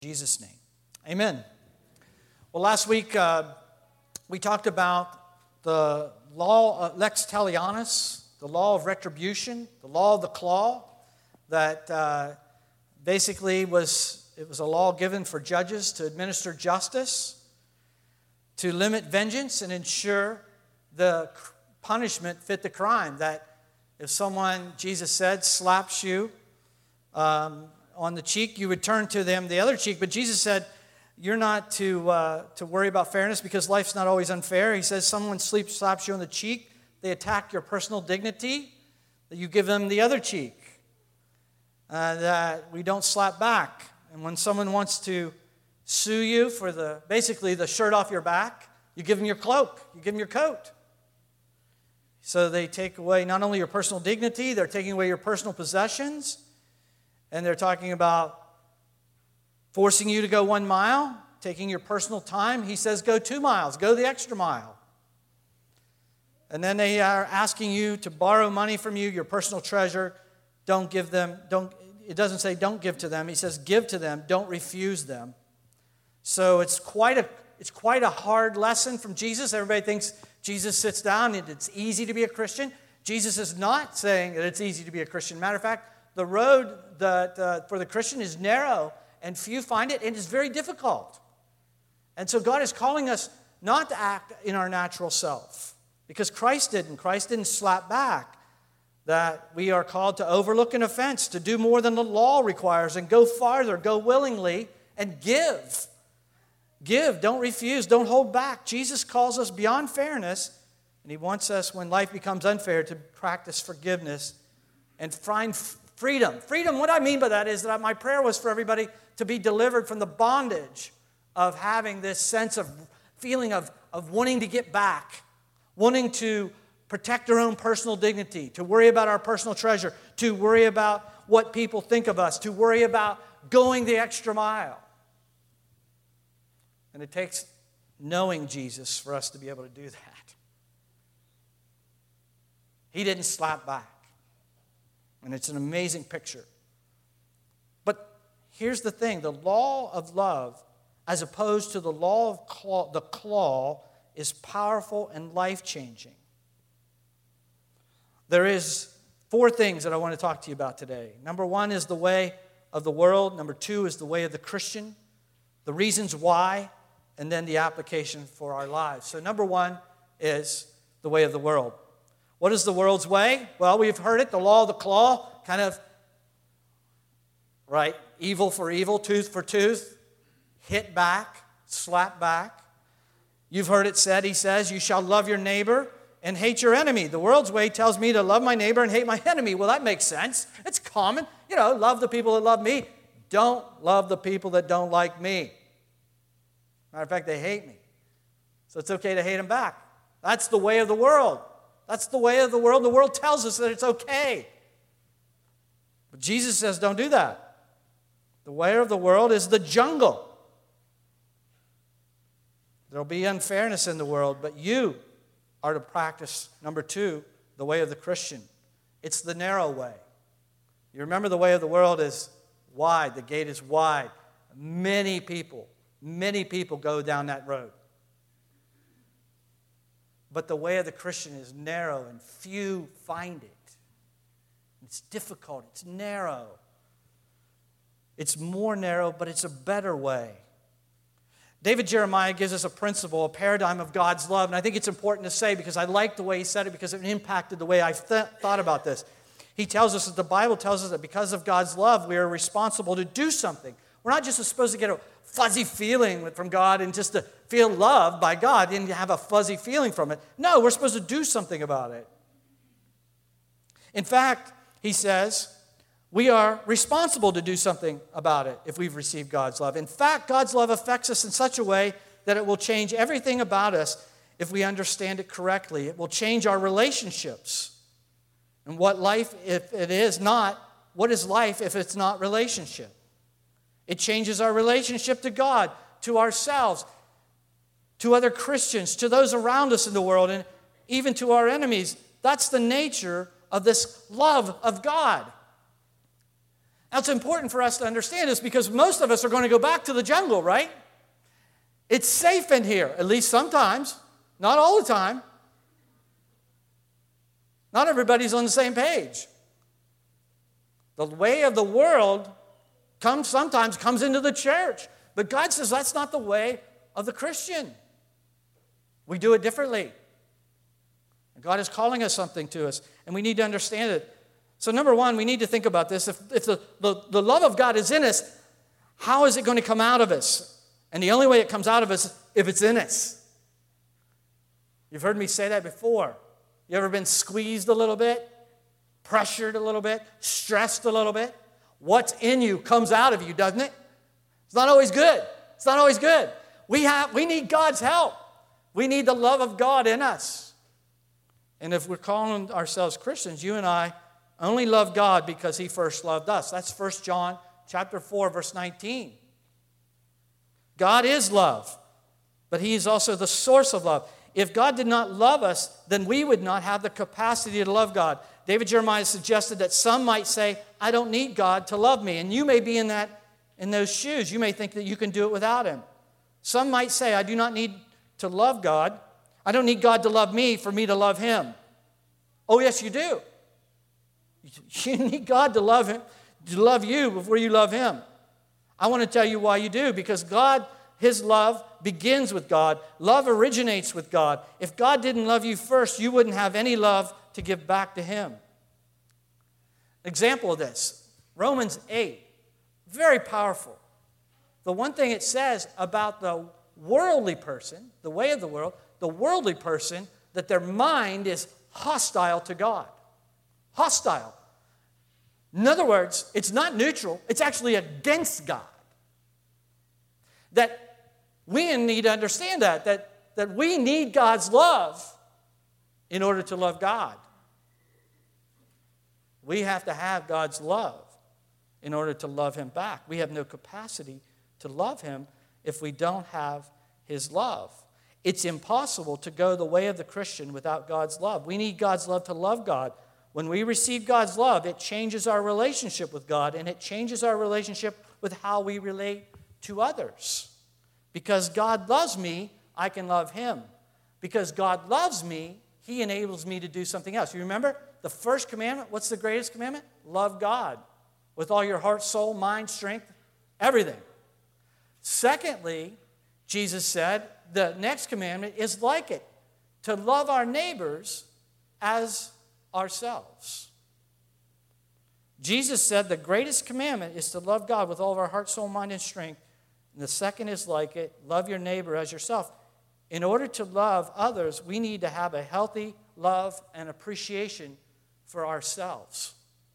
In Jesus' name, amen. Well, last week we talked about the law, lex talionis, the law of retribution, the law of the claw, that basically was a law given for judges to administer justice, to limit vengeance and ensure the punishment fit the crime. That if someone, Jesus said, slaps you on the cheek, you would turn to them the other cheek. But Jesus said, you're not to worry about fairness because life's not always unfair. He says, someone slaps you on the cheek, they attack your personal dignity, that you give them the other cheek. That we don't slap back. And when someone wants to sue you for basically the shirt off your back, you give them your cloak, you give them your coat. So they take away not only your personal dignity, they're taking away your personal possessions, and they're talking about forcing you to go 1 mile, taking your personal time. He says go 2 miles, go the extra mile. And then they are asking you to borrow money from you, your personal treasure. Don't give them, it doesn't say don't give to them. He says give to them, don't refuse them. So it's quite a hard lesson from Jesus. Everybody thinks Jesus sits down and it's easy to be a Christian. Jesus is not saying that it's easy to be a Christian. Matter of fact, the road for the Christian is narrow, and few find it, and it's very difficult. And so God is calling us not to act in our natural self, because Christ didn't. Christ didn't slap back. That we are called to overlook an offense, to do more than the law requires, and go farther, go willingly, and give. Give, don't refuse, don't hold back. Jesus calls us beyond fairness, and He wants us, when life becomes unfair, to practice forgiveness and find freedom. Freedom, what I mean by that is that my prayer was for everybody to be delivered from the bondage of having this sense of feeling of wanting to get back, wanting to protect our own personal dignity, to worry about our personal treasure, to worry about what people think of us, to worry about going the extra mile. And it takes knowing Jesus for us to be able to do that. He didn't slap back. And it's an amazing picture. But here's the thing. The law of love, as opposed to the law of the claw, is powerful and life-changing. There is 4 things that I want to talk to you about today. Number 1 is the way of the world. Number 2 is the way of the Christian. The reasons why, and then the application for our lives. So number 1 is the way of the world. What is the world's way? Well, we've heard it, the law of the claw, kind of, right, evil for evil, tooth for tooth, hit back, slap back. You've heard it said, he says, you shall love your neighbor and hate your enemy. The world's way tells me to love my neighbor and hate my enemy. Well, that makes sense. It's common. Love the people that love me. Don't love the people that don't like me. Matter of fact, they hate me. So it's okay to hate them back. That's the way of the world. That's the way of the world. The world tells us that it's okay. But Jesus says don't do that. The way of the world is the jungle. There'll be unfairness in the world, but you are to practice, number 2, the way of the Christian. It's the narrow way. You remember the way of the world is wide. The gate is wide. Many people go down that road. But the way of the Christian is narrow, and few find it. It's difficult. It's narrow. It's more narrow, but it's a better way. David Jeremiah gives us a principle, a paradigm of God's love. And I think it's important to say, because I like the way he said it, because it impacted the way I thought about this. He tells us that the Bible tells us that because of God's love, we are responsible to do something. We're not just supposed to get a fuzzy feeling from God and just to feel loved by God and have a fuzzy feeling from it. No, we're supposed to do something about it. In fact, he says, we are responsible to do something about it if we've received God's love. In fact, God's love affects us in such a way that it will change everything about us if we understand it correctly. It will change our relationships. And what life if it is not, what is life if it's not relationship? It changes our relationship to God, to ourselves, to other Christians, to those around us in the world, and even to our enemies. That's the nature of this love of God. That's important for us to understand this because most of us are going to go back to the jungle, right? It's safe in here, at least sometimes. Not all the time. Not everybody's on the same page. The way of the world sometimes comes into the church. But God says that's not the way of the Christian. We do it differently. And God is calling us something to us, and we need to understand it. So number one, we need to think about this. If the love of God is in us, how is it going to come out of us? And the only way it comes out of us is if it's in us. You've heard me say that before. You ever been squeezed a little bit? Pressured a little bit? Stressed a little bit? What's in you comes out of you, doesn't it? It's not always good. It's not always good. We need God's help. We need the love of God in us. And if we're calling ourselves Christians, you and I only love God because He first loved us. That's 1 John chapter 4, verse 19. God is love, but He is also the source of love. If God did not love us, then we would not have the capacity to love God. David Jeremiah suggested that some might say, I don't need God to love me. And you may be in those shoes. You may think that you can do it without Him. Some might say, I do not need to love God. I don't need God to love me for me to love Him. Oh, yes, you do. You need God to love Him, to love you before you love Him. I want to tell you why you do. Because God, His love begins with God. Love originates with God. If God didn't love you first, you wouldn't have any love to give back to Him. Example of this, Romans 8. Very powerful. The one thing it says about the worldly person, the way of the worldly person, that their mind is hostile to God. Hostile. In other words, it's not neutral, it's actually against God. That we need to understand that we need God's love in order to love God. We have to have God's love in order to love Him back. We have no capacity to love Him if we don't have His love. It's impossible to go the way of the Christian without God's love. We need God's love to love God. When we receive God's love, it changes our relationship with God, and it changes our relationship with how we relate to others. Because God loves me, I can love Him. Because God loves me, He enables me to do something else. You remember the first commandment? What's the greatest commandment? Love God with all your heart, soul, mind, strength, everything. Secondly, Jesus said, the next commandment is like it, to love our neighbors as ourselves. Jesus said the greatest commandment is to love God with all of our heart, soul, mind, and strength. And the second is like it, love your neighbor as yourself. In order to love others, we need to have a healthy love and appreciation for ourselves.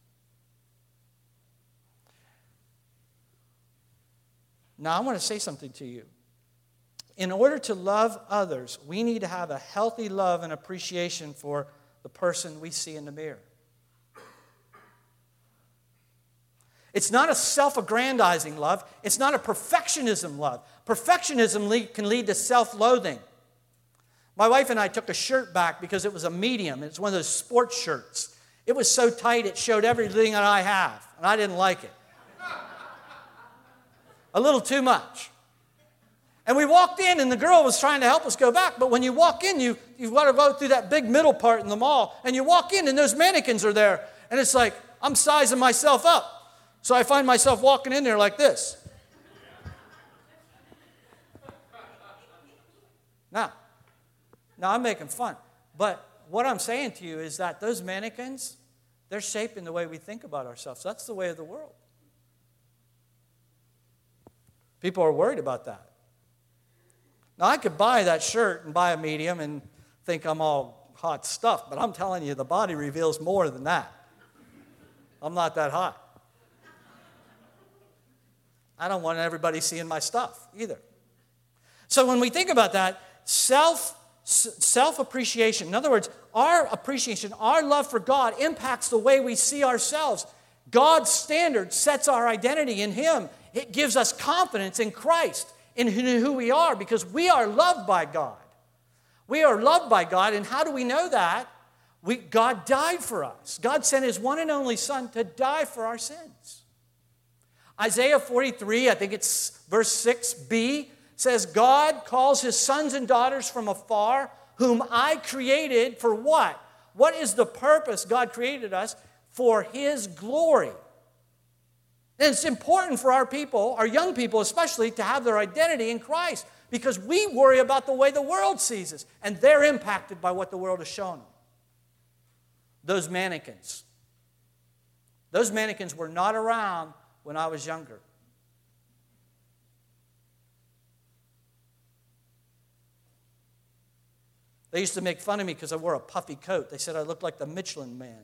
Now, I want to say something to you. In order to love others, we need to have a healthy love and appreciation for the person we see in the mirror. It's not a self-aggrandizing love. It's not a perfectionism love. Perfectionism can lead to self-loathing. My wife and I took a shirt back because it was a medium. It's one of those sports shirts. It was so tight it showed everything that I have, and I didn't like it. A little too much. And we walked in, and the girl was trying to help us go back. But when you walk in, you've got to go through that big middle part in the mall. And you walk in, and those mannequins are there. And it's like, I'm sizing myself up. So I find myself walking in there like this. Now, I'm making fun. But what I'm saying to you is that those mannequins, they're shaping the way we think about ourselves. That's the way of the world. People are worried about that. Now, I could buy that shirt and buy a medium and think I'm all hot stuff, but I'm telling you, the body reveals more than that. I'm not that hot. I don't want everybody seeing my stuff either. So when we think about that, self-appreciation, in other words, our appreciation, our love for God impacts the way we see ourselves. God's standard sets our identity in Him. It gives us confidence in Christ, in who we are, because we are loved by God. We are loved by God, and how do we know that? God died for us. God sent His one and only Son to die for our sins. Isaiah 43, I think it's verse 6b, says, God calls his sons and daughters from afar, whom I created for what? What is the purpose God created us? For his glory. And it's important for our people, our young people especially, to have their identity in Christ, because we worry about the way the world sees us, and they're impacted by what the world has shown them. Those mannequins were not around when I was younger. They used to make fun of me because I wore a puffy coat. They said I looked like the Michelin Man.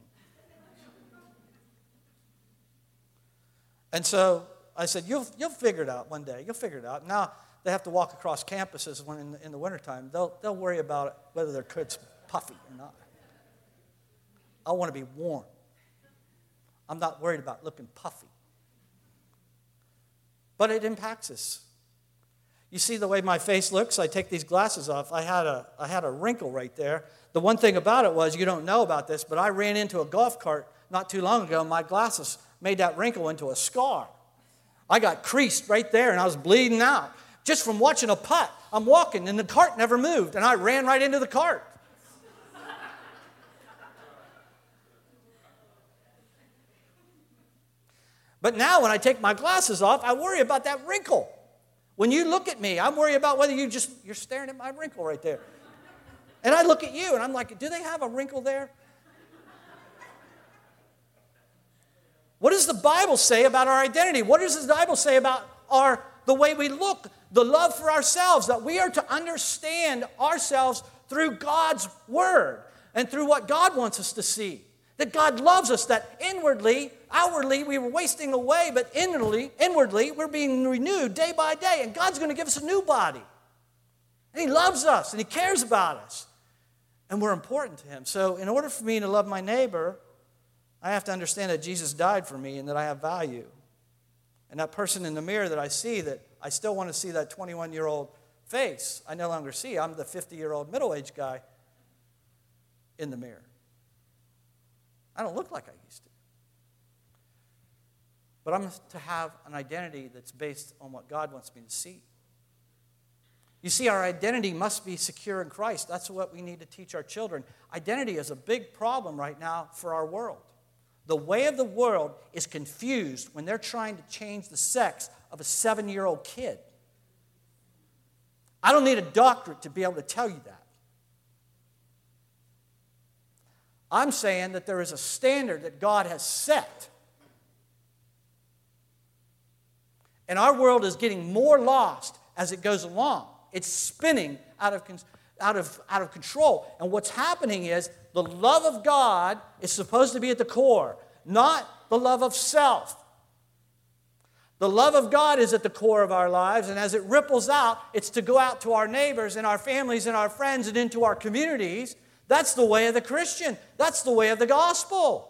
And so I said, you'll figure it out one day. You'll figure it out. Now they have to walk across campuses when in the wintertime. They'll worry about it, whether their coat's puffy or not. I want to be warm. I'm not worried about looking puffy. But it impacts us. You see the way my face looks? I take these glasses off. I had a wrinkle right there. The one thing about it was, you don't know about this, but I ran into a golf cart not too long ago, and my glasses made that wrinkle into a scar. I got creased right there, and I was bleeding out. Just from watching a putt. I'm walking, and the cart never moved, and I ran right into the cart. But now when I take my glasses off, I worry about that wrinkle. When you look at me, I'm worried about whether you're staring at my wrinkle right there. And I look at you, and I'm like, do they have a wrinkle there? What does the Bible say about our identity? What does the Bible say about the way we look, the love for ourselves, that we are to understand ourselves through God's Word and through what God wants us to see? That God loves us, that outwardly, we were wasting away, but inwardly, we're being renewed day by day, and God's going to give us a new body. And He loves us, and He cares about us, and we're important to Him. So in order for me to love my neighbor, I have to understand that Jesus died for me and that I have value. And that person in the mirror that I see, that I still want to see that 21-year-old face, I no longer see. I'm the 50-year-old middle-aged guy in the mirror. I don't look like I used to. But I'm to have an identity that's based on what God wants me to see. You see, our identity must be secure in Christ. That's what we need to teach our children. Identity is a big problem right now for our world. The way of the world is confused when they're trying to change the sex of a 7-year-old kid. I don't need a doctorate to be able to tell you that. I'm saying that there is a standard that God has set. And our world is getting more lost as it goes along. It's spinning out of control. And what's happening is the love of God is supposed to be at the core, not the love of self. The love of God is at the core of our lives, and as it ripples out, it's to go out to our neighbors and our families and our friends and into our communities. That's the way of the Christian. That's the way of the gospel.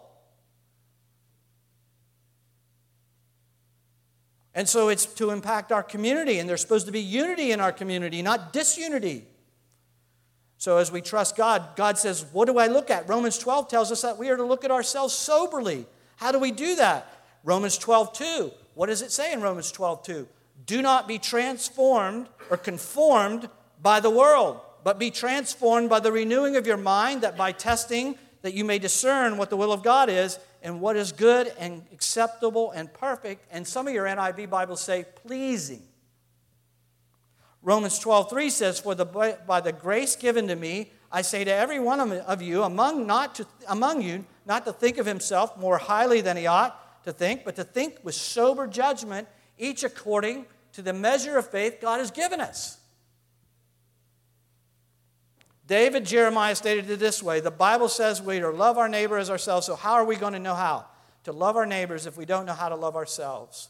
And so it's to impact our community, and there's supposed to be unity in our community, not disunity. So as we trust God, God says, what do I look at? Romans 12 tells us that we are to look at ourselves soberly. How do we do that? Romans 12:2. What does it say in Romans 12:2? Do not be transformed or conformed by the world, but be transformed by the renewing of your mind, that by testing that you may discern what the will of God is and what is good and acceptable and perfect. And some of your NIV Bibles say pleasing. Romans 12:3 says, for by the grace given to me, I say to every one of you, among you, not to think of himself more highly than he ought to think, but to think with sober judgment, each according to the measure of faith God has given us. David Jeremiah stated it this way: the Bible says we are to love our neighbor as ourselves, so how are we going to know how to love our neighbors if we don't know how to love ourselves?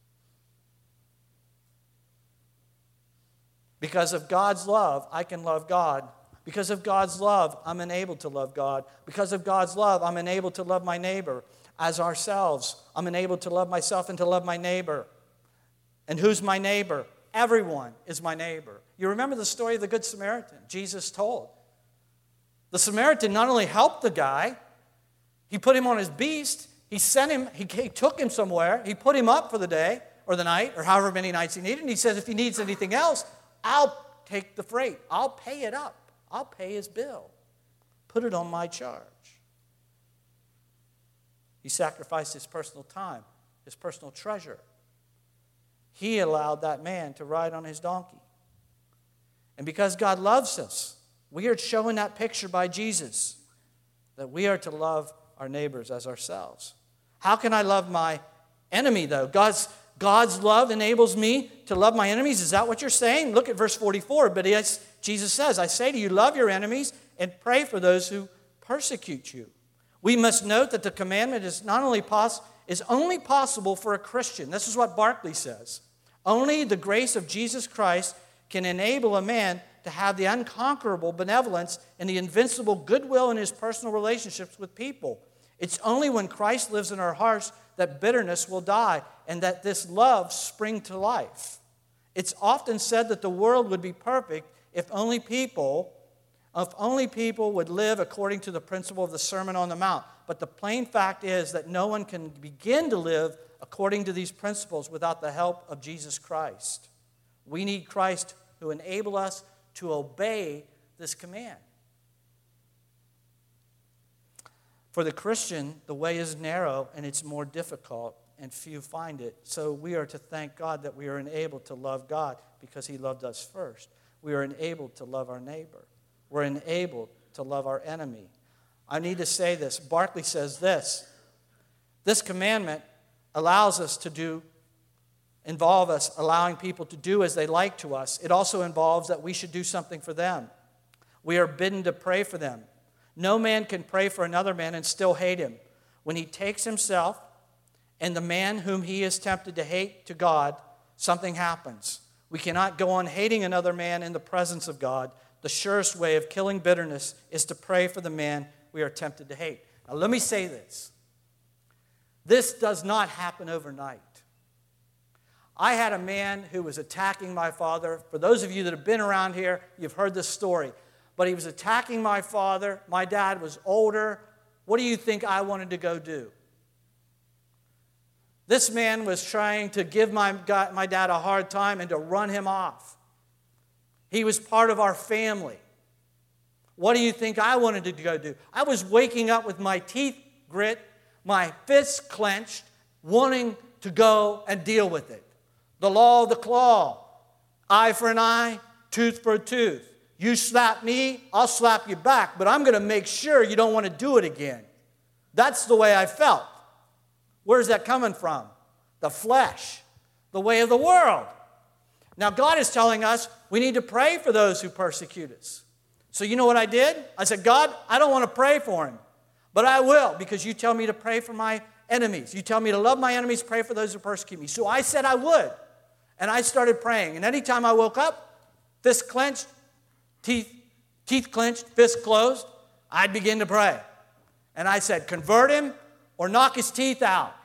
Because of God's love, I can love God. Because of God's love, I'm enabled to love God. Because of God's love, I'm enabled to love my neighbor as ourselves. I'm enabled to love myself and to love my neighbor. And who's my neighbor? Everyone is my neighbor. You remember the story of the Good Samaritan Jesus told. The Samaritan not only helped the guy, he put him on his beast, He sent him, he took him somewhere, he put him up for the day or the night or however many nights he needed, and he says if he needs anything else, I'll take the freight. I'll pay it up. I'll pay his bill. Put it on my charge. He sacrificed his personal time, his personal treasure. He allowed that man to ride on his donkey. And because God loves us, we are showing that picture by Jesus, that we are to love our neighbors as ourselves. How can I love my enemy, though? God's love enables me to love my enemies. Is that what you're saying? Look at verse 44. But Jesus says, I say to you, love your enemies and pray for those who persecute you. We must note that the commandment is only possible for a Christian. This is what Barclay says. Only the grace of Jesus Christ can enable a man to have the unconquerable benevolence and the invincible goodwill in his personal relationships with people. It's only when Christ lives in our hearts that bitterness will die and that this love spring to life. It's often said that the world would be perfect if only people would live according to the principle of the Sermon on the Mount. But the plain fact is that no one can begin to live according to these principles without the help of Jesus Christ. We need Christ who enable us to obey this command. For the Christian, the way is narrow and it's more difficult, and few find it. So we are to thank God that we are enabled to love God because he loved us first. We are enabled to love our neighbor. We're enabled to love our enemy. I need to say this. Barclay says this. This commandment allows us to involve us allowing people to do as they like to us. It also involves that we should do something for them. We are bidden to pray for them. No man can pray for another man and still hate him. When he takes himself and the man whom he is tempted to hate to God, something happens. We cannot go on hating another man in the presence of God. The surest way of killing bitterness is to pray for the man we are tempted to hate. Now let me say this. This does not happen overnight. I had a man who was attacking my father. For those of you that have been around here, you've heard this story. But he was attacking my father. My dad was older. What do you think I wanted to go do? This man was trying to give my dad a hard time and to run him off. He was part of our family. What do you think I wanted to go do? I was waking up with my teeth grit, my fists clenched, wanting to go and deal with it. The law of the claw. Eye for an eye, tooth for a tooth. You slap me, I'll slap you back, but I'm going to make sure you don't want to do it again. That's the way I felt. Where's that coming from? The flesh, the way of the world. Now God is telling us we need to pray for those who persecute us. So you know what I did? I said, God, I don't want to pray for him, but I will because you tell me to pray for my enemies. You tell me to love my enemies, pray for those who persecute me. So I said I would, and I started praying. And anytime I woke up, fist clenched, teeth clenched, fist closed, I'd begin to pray. And I said, convert him or knock his teeth out.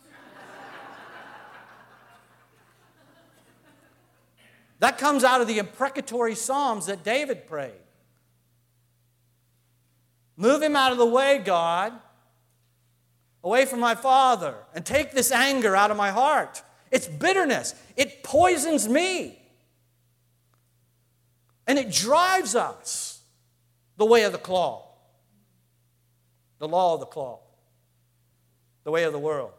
That comes out of the imprecatory Psalms that David prayed. Move him out of the way, God, away from my father, and take this anger out of my heart. It's bitterness. It poisons me. And it drives us the way of the claw, the law of the claw, the way of the world.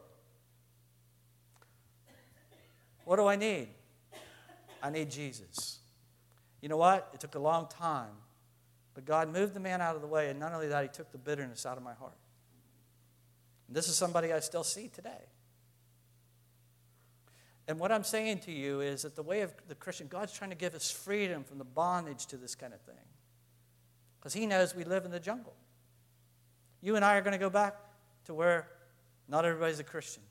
What do I need? I need Jesus. You know what? It took a long time, but God moved the man out of the way, and not only that, he took the bitterness out of my heart. And this is somebody I still see today. And what I'm saying to you is that the way of the Christian, God's trying to give us freedom from the bondage to this kind of thing. Because he knows we live in the jungle. You and I are going to go back to where not everybody's a Christian.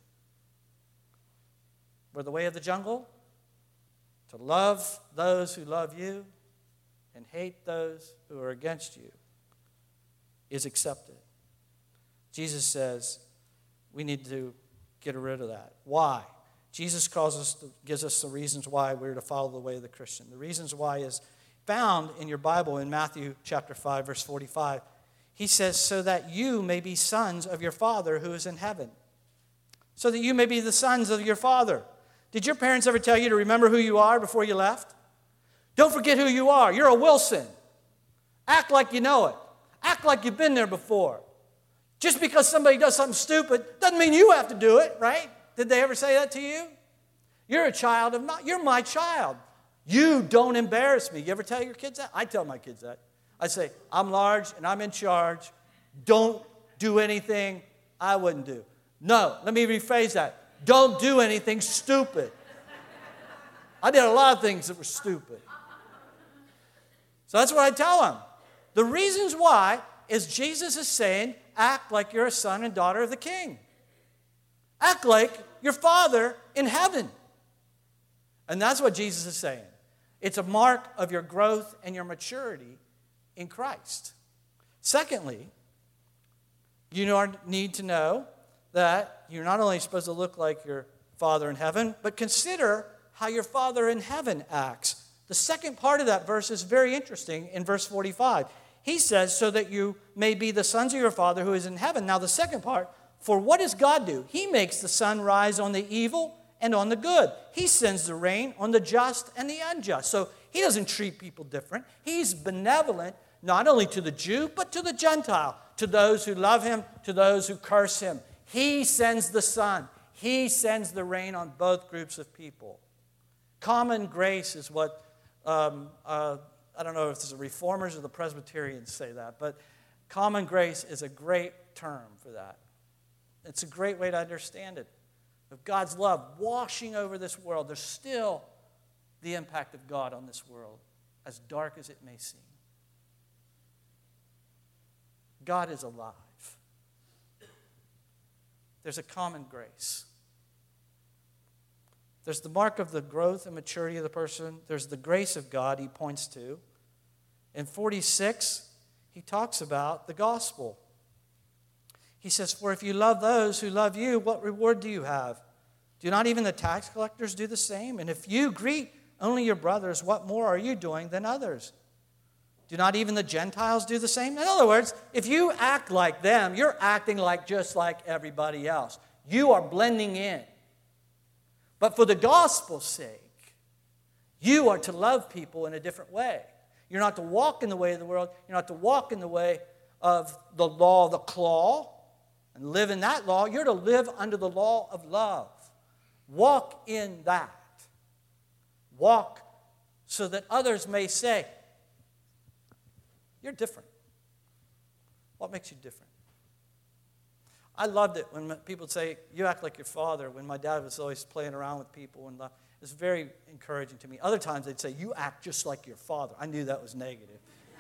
Where the way of the jungle, to love those who love you and hate those who are against you, is accepted. Jesus says we need to get rid of that. Why? Jesus gives us the reasons why we're to follow the way of the Christian. The reasons why is found in your Bible in Matthew chapter 5, verse 45. He says, so that you may be sons of your Father who is in heaven. so that you may be the sons of your Father. Did your parents ever tell you to remember who you are before you left? Don't forget who you are. You're a Wilson. Act like you know it. Act like you've been there before. Just because somebody does something stupid doesn't mean you have to do it, right? Did they ever say that to you? You're a child of not. You're my child. You don't embarrass me. You ever tell your kids that? I tell my kids that. I say, I'm large and I'm in charge. Don't do anything I wouldn't do. No, let me rephrase that. Don't do anything stupid. I did a lot of things that were stupid. So that's what I tell them. The reasons why is Jesus is saying, act like you're a son and daughter of the King. Act like your Father in heaven. And that's what Jesus is saying. It's a mark of your growth and your maturity in Christ. Secondly, you need to know that you're not only supposed to look like your Father in heaven, but consider how your Father in heaven acts. The second part of that verse is very interesting in verse 45. He says, so that you may be the sons of your Father who is in heaven. Now the second part, for what does God do? He makes the sun rise on the evil and on the good. He sends the rain on the just and the unjust. So he doesn't treat people different. He's benevolent not only to the Jew, but to the Gentile, to those who love him, to those who curse him. He sends the sun. He sends the rain on both groups of people. Common grace is what, I don't know if it's the Reformers or the Presbyterians say that, but common grace is a great term for that. It's a great way to understand it. Of God's love washing over this world, there's still the impact of God on this world, as dark as it may seem. God is alive. There's a common grace. There's the mark of the growth and maturity of the person. There's the grace of God he points to. In 46, he talks about the gospel. He says, for if you love those who love you, what reward do you have? Do not even the tax collectors do the same? And if you greet only your brothers, what more are you doing than others? Do not even the Gentiles do the same? In other words, if you act like them, you're acting like just like everybody else. You are blending in. But for the gospel's sake, you are to love people in a different way. You're not to walk in the way of the world. You're not to walk in the way of the law of the claw and live in that law. You're to live under the law of love. Walk in that. Walk so that others may say, you're different. What makes you different? I loved it when people would say, you act like your father, when my dad was always playing around with people. And it was very encouraging to me. Other times they'd say, you act just like your father. I knew that was negative.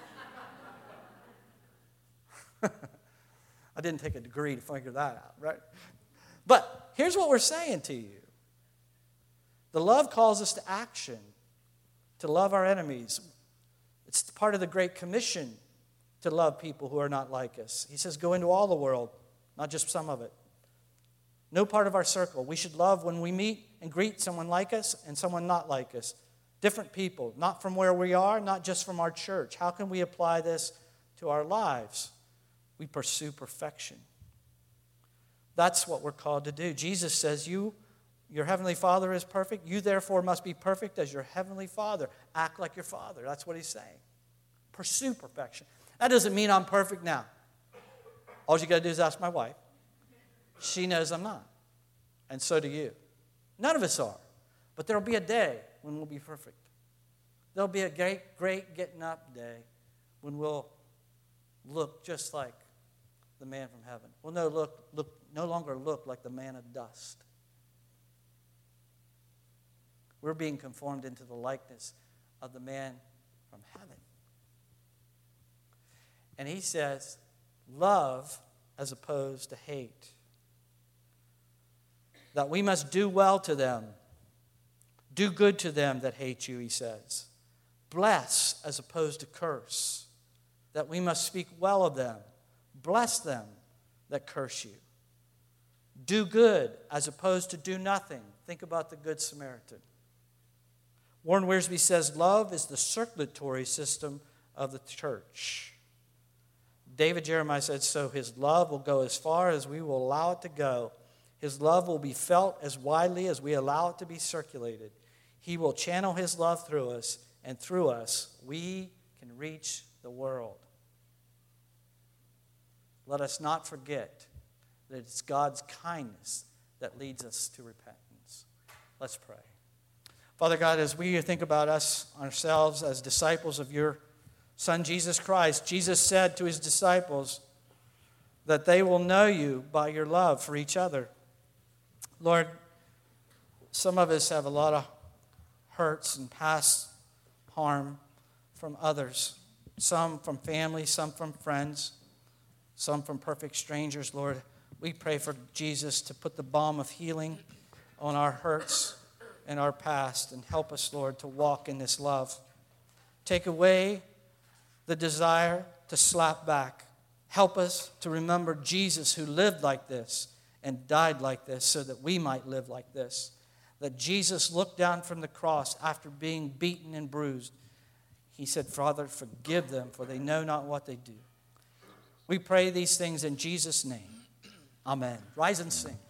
I didn't take a degree to figure that out, right? But here's what we're saying to you. The love calls us to action, to love our enemies. It's part of the Great Commission to love people who are not like us. He says, go into all the world, not just some of it. No part of our circle. We should love when we meet and greet someone like us and someone not like us. Different people, not from where we are, not just from our church. How can we apply this to our lives? We pursue perfection. That's what we're called to do. Jesus says, your heavenly Father is perfect. You therefore must be perfect as your heavenly Father. Act like your Father. That's what he's saying. Pursue perfection. That doesn't mean I'm perfect now. All you got to do is ask my wife. She knows I'm not. And so do you. None of us are. But there'll be a day when we'll be perfect. There'll be a great getting up day when we'll look just like the man from heaven. We'll no longer look like the man of dust. We're being conformed into the likeness of the man from heaven. And he says, love as opposed to hate. That we must do well to them. Do good to them that hate you, he says. Bless as opposed to curse. That we must speak well of them. Bless them that curse you. Do good as opposed to do nothing. Think about the Good Samaritan. Warren Wiersbe says, love is the circulatory system of the church. David Jeremiah said, so his love will go as far as we will allow it to go. His love will be felt as widely as we allow it to be circulated. He will channel His love through us, and through us, we can reach the world. Let us not forget that it's God's kindness that leads us to repentance. Let's pray. Father God, as we think about us, ourselves, as disciples of your Son, Jesus Christ, Jesus said to His disciples that they will know you by your love for each other. Lord, some of us have a lot of hurts and past harm from others. Some from family, some from friends, some from perfect strangers, Lord. We pray for Jesus to put the balm of healing on our hurts and our past and help us, Lord, to walk in this love. Take away the desire to slap back. Help us to remember Jesus who lived like this and died like this so that we might live like this. That Jesus looked down from the cross after being beaten and bruised. He said, Father, forgive them, for they know not what they do. We pray these things in Jesus' name. Amen. Rise and sing.